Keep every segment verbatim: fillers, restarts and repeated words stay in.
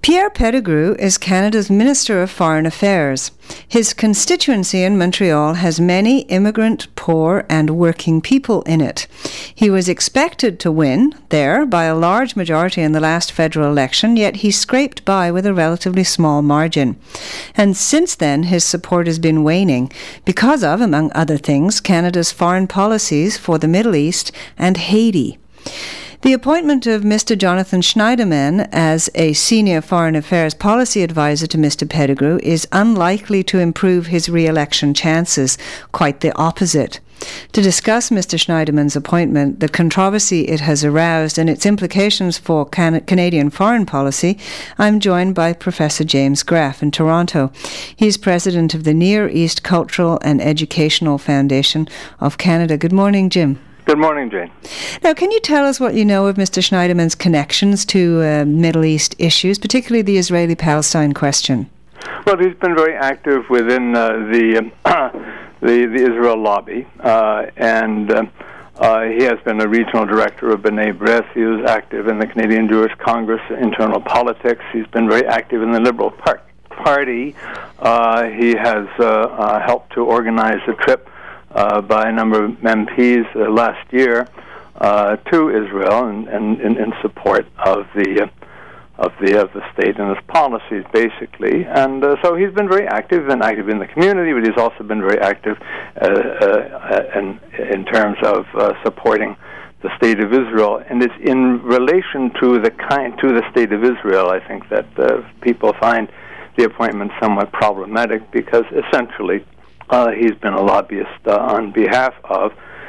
Pierre Pettigrew is Canada's Minister of Foreign Affairs. His constituency in Montreal has many immigrant, poor and working people in it. He was expected to win there by a large majority in the last federal election, yet he scraped by with a relatively small margin. And since then, his support has been waning because of, among other things, Canada's foreign policies for the Middle East and Haiti. The appointment of Mister Jonathan Schneiderman as a senior foreign affairs policy advisor to Mister Pettigrew is unlikely to improve his re-election chances, quite the opposite. To discuss Mister Schneiderman's appointment, the controversy it has aroused and its implications for Can- Canadian foreign policy, I'm joined by Professor James Graff in Toronto. He's president of the Near East Cultural and Educational Foundation of Canada. Good morning, Jim. Good morning, Jane. Now, can you tell us what you know of Mister Schneiderman's connections to uh, Middle East issues, particularly the Israeli-Palestine question? Well, he's been very active within uh, the, uh, the the Israel lobby, uh, and uh, uh, he has been a regional director of B'nai B'rith. He was active in the Canadian Jewish Congress internal politics. He's been very active in the Liberal par- Party. Uh, he has uh, uh, helped to organize a trip Uh, by a number of M Ps uh, last year uh, to Israel, and, and in, in support of the uh, of the of the state and its policies, basically. And uh, so he's been very active, been active in the community, but he's also been very active uh, uh, in in terms of uh, supporting the state of Israel. And it's in relation to the kind to the state of Israel, I think, that uh, people find the appointment somewhat problematic, because essentially Uh, he's been a lobbyist uh, on behalf of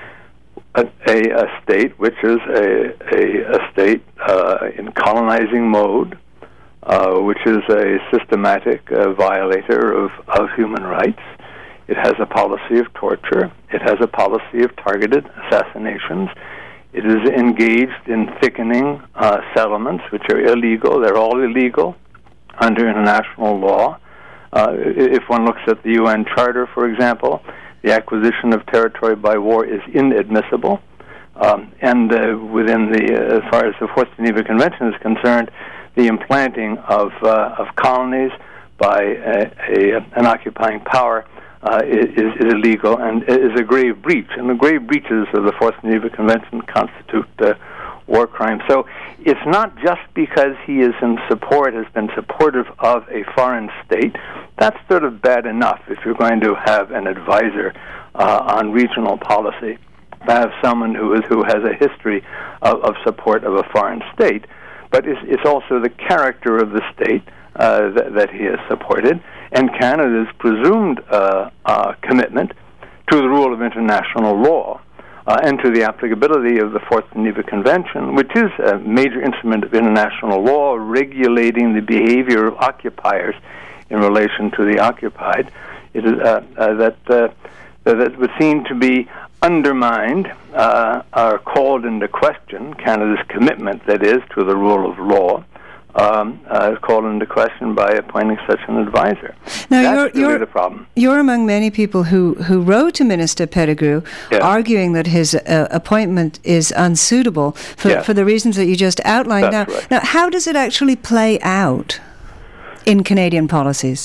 a, a, a state which is a, a, a state uh, in colonizing mode, uh, which is a systematic uh, violator of, of human rights. It has a policy of torture. It has a policy of targeted assassinations. It is engaged in thickening uh, settlements, which are illegal. They're all illegal under international law. Uh, if one looks at the U N Charter, for example, the acquisition of territory by war is inadmissible. Um, and uh, within the, uh, as far as the Fourth Geneva Convention is concerned, the implanting of uh, of colonies by a, a, an occupying power uh, is, is illegal and is a grave breach. And the grave breaches of the Fourth Geneva Convention constitute uh, war crimes. So it's not just because he is in support, has been supportive of a foreign state. That's sort of bad enough if you're going to have an advisor uh, on regional policy, to have someone who is who has a history of, of support of a foreign state. But it's, it's also the character of the state uh, that, that he has supported, and Canada's presumed uh, uh, commitment to the rule of international law. Uh, and to the applicability of the Fourth Geneva Convention, which is a major instrument of international law regulating the behavior of occupiers in relation to the occupied. It is uh, uh, that uh, that would seem to be undermined uh, or called into question. Canada's commitment, that is, to the rule of law, Um, uh, called into question by appointing such an advisor. Now, That's you're, really you're, the problem. You're among many people who, who wrote to Minister Pettigrew, yes. arguing that his uh, appointment is unsuitable for, yes. for the reasons that you just outlined. That's now, right. now, how does it actually play out in Canadian policies?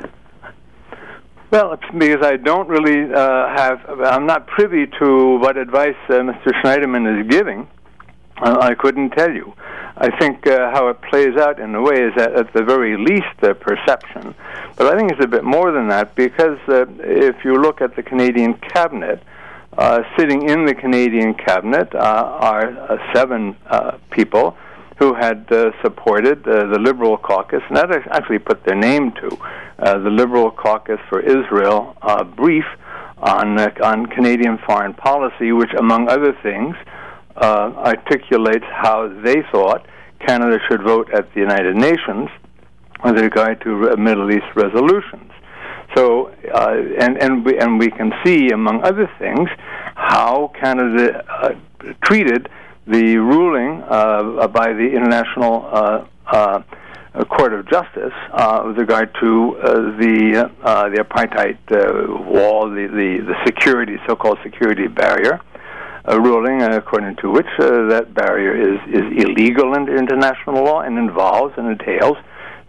Well, it's because I don't really uh, have, I'm not privy to what advice uh, Mister Schneiderman is giving. Uh, I couldn't tell you. I think uh, how it plays out in a way is that at the very least uh, perception. But I think it's a bit more than that, because uh, if you look at the Canadian cabinet, uh, sitting in the Canadian cabinet uh, are uh, seven uh, people who had uh, supported uh, the Liberal caucus, and that actually put their name to uh, the Liberal caucus for Israel uh, brief on uh, on Canadian foreign policy, which, among other things, Uh, articulates how they thought Canada should vote at the United Nations with regard to uh, Middle East resolutions. So, uh, and and we and we can see, among other things, how Canada uh, treated the ruling uh, by the International uh, uh, Court of Justice uh, with regard to uh, the uh, the apartheid uh, wall, the, the the security, so-called security barrier. A ruling uh, according to which uh, that barrier is, is illegal under international law and involves and entails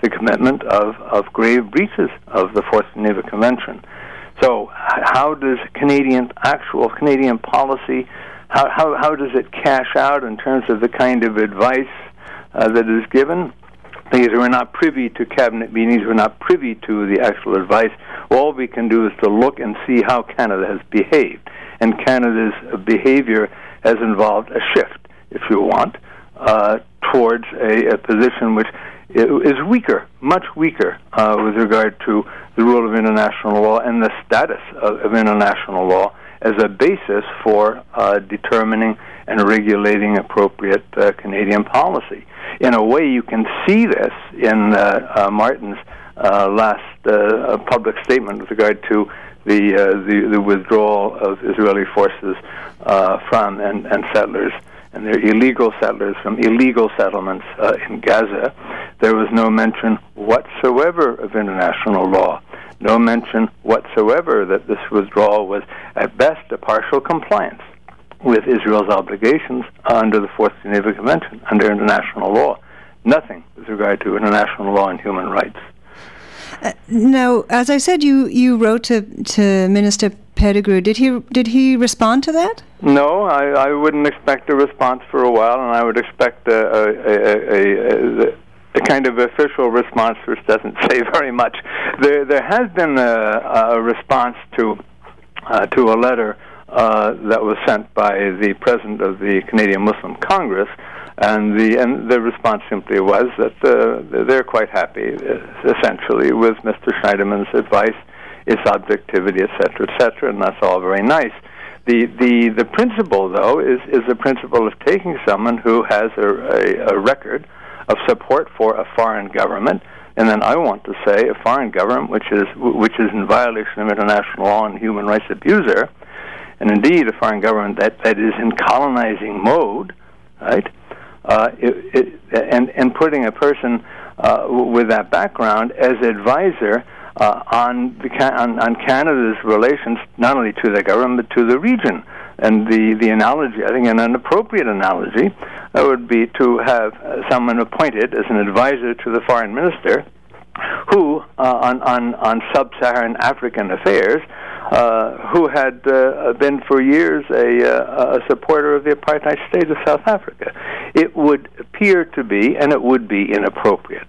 the commitment of, of grave breaches of the Fourth Geneva Convention. So how does Canadian, actual Canadian policy, how, how, how does it cash out in terms of the kind of advice uh, that is given? Because we're not privy to cabinet meetings, we're not privy to the actual advice. All we can do is to look and see how Canada has behaved. And Canada's behavior has involved a shift, if you want, uh, towards a, a position which is weaker, much weaker, uh, with regard to the rule of international law and the status of, of international law as a basis for uh, determining and regulating appropriate uh, Canadian policy. In a way, you can see this in uh, uh, Martin's uh, last uh, public statement with regard to the uh, the, the withdrawal of Israeli forces uh, from and, and settlers and their illegal settlers from illegal settlements uh, in Gaza. There was no mention whatsoever of international law, no mention whatsoever that this withdrawal was at best a partial compliance with Israel's obligations under the Fourth Geneva Convention, under international law. Nothing with regard to international law and human rights. Uh, now, as I said, you, you wrote to, to Minister Pettigrew. Did he did he respond to that? No, I, I wouldn't expect a response for a while, and I would expect a, a, a, a, a kind of official response which doesn't say very much. There there has been a, a response to uh, to a letter uh, that was sent by the president of the Canadian Muslim Congress. And the and the response simply was that uh, they're quite happy, uh, essentially, with Mister Schneiderman's advice, its objectivity, et cetera, et cetera, and that's all very nice. The the the principle, though, is is the principle of taking someone who has a, a, a record of support for a foreign government, and then I want to say a foreign government which is which is in violation of international law and human rights abuser, and indeed a foreign government that, that is in colonizing mode, right? Uh, it, it, and, and putting a person uh, with that background as advisor uh, on, the, on on Canada's relations, not only to the government but to the region. And the, the analogy, I think, an appropriate analogy, uh, would be to have uh, someone appointed as an advisor to the foreign minister, who uh, on, on on sub-Saharan African affairs, uh, who had uh, been for years a, uh, a supporter of the apartheid state of South Africa. It would appear to be, and it would be, inappropriate.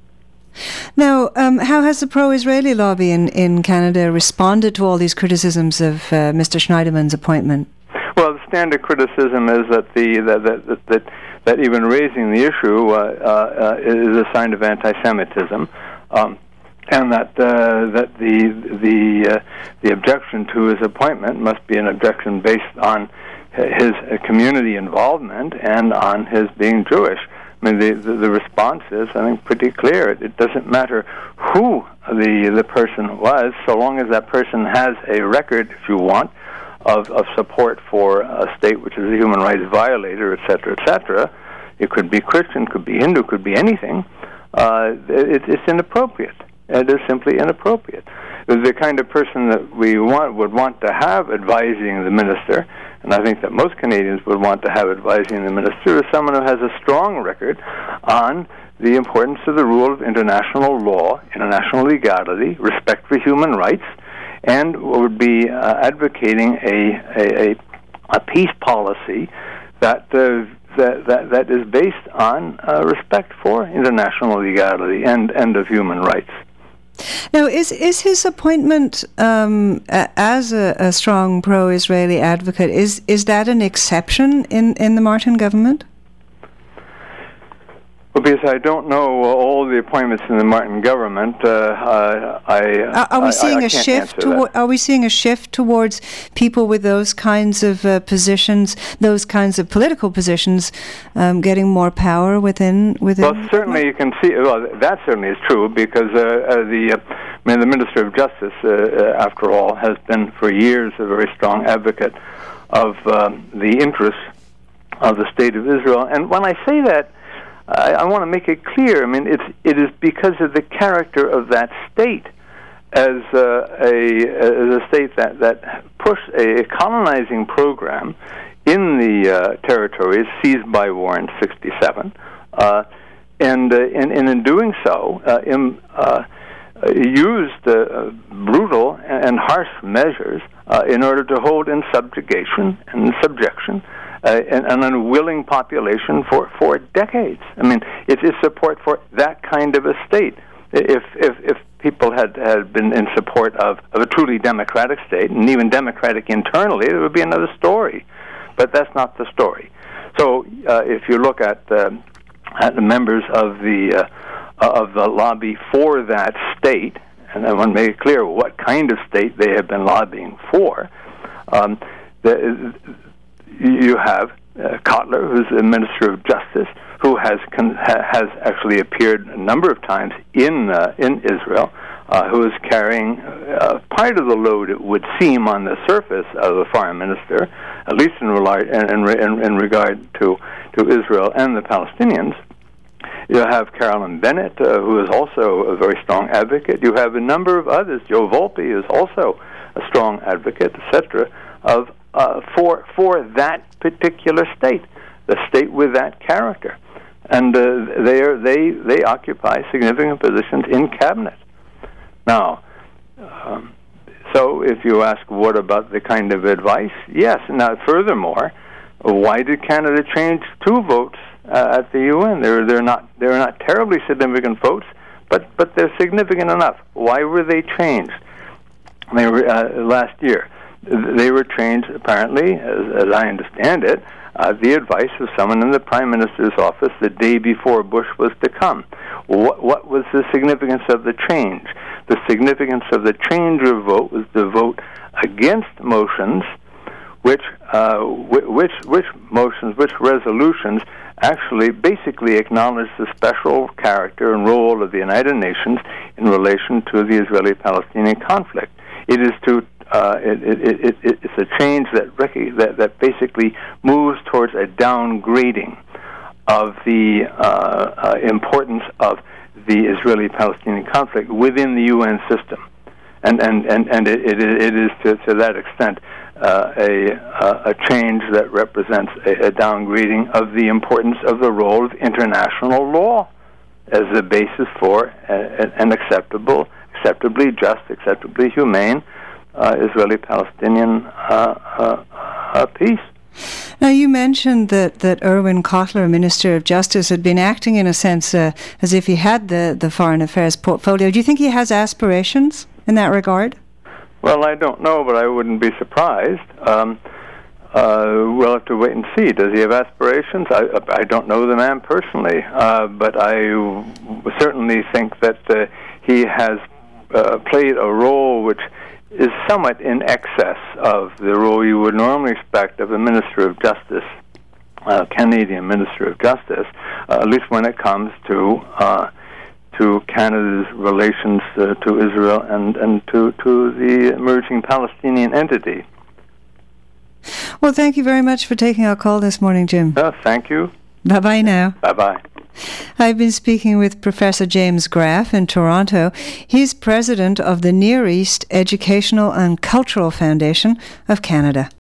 Now, um, how has the pro-Israeli lobby in, in Canada responded to all these criticisms of uh, Mister Schneiderman's appointment? Well, the standard criticism is that the that that that, that even raising the issue uh, uh, is a sign of anti-Semitism. Um, and that uh, that the the uh, the objection to his appointment must be an objection based on his uh, community involvement and on his being Jewish. I mean, the, the the response is, I think, pretty clear. It, it doesn't matter who the the person was, so long as that person has a record, if you want, of of support for a state which is a human rights violator, et cetera, et cetera. It could be Christian, could be Hindu, could be anything. Uh, it, it's inappropriate. It is simply inappropriate. The kind of person that we want would want to have advising the minister, and I think that most Canadians would want to have advising the minister, is someone who has a strong record on the importance of the rule of international law, international legality, respect for human rights, and would be uh, advocating a, a, a, a peace policy that uh, That, that that is based on uh, respect for international legality and, and of human rights. Now, is is his appointment um, a, as a, a strong pro-Israeli advocate, is is that an exception in, in the Martin government? Well, because I don't know all the appointments in the Martin government, uh, I, I are, are we I, seeing I a can't shift? Toward, are we seeing a shift towards people with those kinds of uh, positions, those kinds of political positions, um, getting more power within within? Well, certainly you can see. Well, that certainly is true because uh, uh, the uh, I mean, the Minister of Justice, uh, uh, after all, has been for years a very strong advocate of um, the interests of the State of Israel. And when I say that, I, I want to make it clear. I mean, it's it is because of the character of that state as uh, a as a state that that pushed a colonizing program in the uh, territories seized by war in sixty-seven, uh, and, uh, and, and in doing so, uh, in, uh, used uh, brutal and harsh measures uh, in order to hold in subjugation and subjection uh, an, an unwilling population for, for decades. I mean, it is support for that kind of a state. If if, if people had, had been in support of, of a truly democratic state, and even democratic internally, it would be another story. But that's not the story. So uh, if you look at, uh, at the members of the uh, of the lobby for that state, and I want to make it clear what kind of state they have been lobbying for. Um, the, you have uh, Kotler, who's the Minister of Justice, who has con- ha- has actually appeared a number of times in uh, in Israel, uh, who is carrying uh, part of the load, it would seem, on the surface of the foreign minister, at least in, rela- in, in, in regard to, to Israel and the Palestinians. You have Carolyn Bennett, uh, who is also a very strong advocate. You have a number of others. Joe Volpe is also a strong advocate, et cetera, of uh, for for that particular state, the state with that character, and uh, they are they they occupy significant positions in cabinet. Now, um, so if you ask what about the kind of advice, yes. Now, furthermore, why did Canada change two votes Uh, at the U N? They're they're not they're not terribly significant votes, but but they're significant enough. Why were they changed? They were uh, last year. They were changed apparently, as, as I understand it, uh, the advice of someone in the Prime Minister's office the day before Bush was to come. What what was the significance of the change? The significance of the change of vote was the vote against motions, which uh, which which motions, which resolutions actually basically acknowledge the special character and role of the United Nations in relation to the Israeli-Palestinian conflict. It is to uh, it, it, it, it, it's a change that, rec- that that basically moves towards a downgrading of the uh, uh, importance of the Israeli-Palestinian conflict within the U N system, and and and, and it, it, it is to, to that extent Uh, a, uh, a change that represents a, a downgrading of the importance of the role of international law as the basis for a, an acceptable, acceptably just, acceptably humane uh, Israeli-Palestinian uh, uh, uh, peace. Now, you mentioned that, that Erwin Kotler, Minister of Justice, had been acting in a sense uh, as if he had the, the foreign affairs portfolio. Do you think he has aspirations in that regard? Well, I don't know, but I wouldn't be surprised. Um, uh, we'll have to wait and see. Does he have aspirations? I, I don't know the man personally, uh, but I w- certainly think that uh, he has uh, played a role which is somewhat in excess of the role you would normally expect of a Minister of Justice, uh, Canadian Minister of Justice, uh, at least when it comes to Uh, to Canada's relations uh, to Israel and, and to, to the emerging Palestinian entity. Well, thank you very much for taking our call this morning, Jim. Uh, thank you. Bye-bye now. Bye-bye. I've been speaking with Professor James Graff in Toronto. He's president of the Near East Educational and Cultural Foundation of Canada.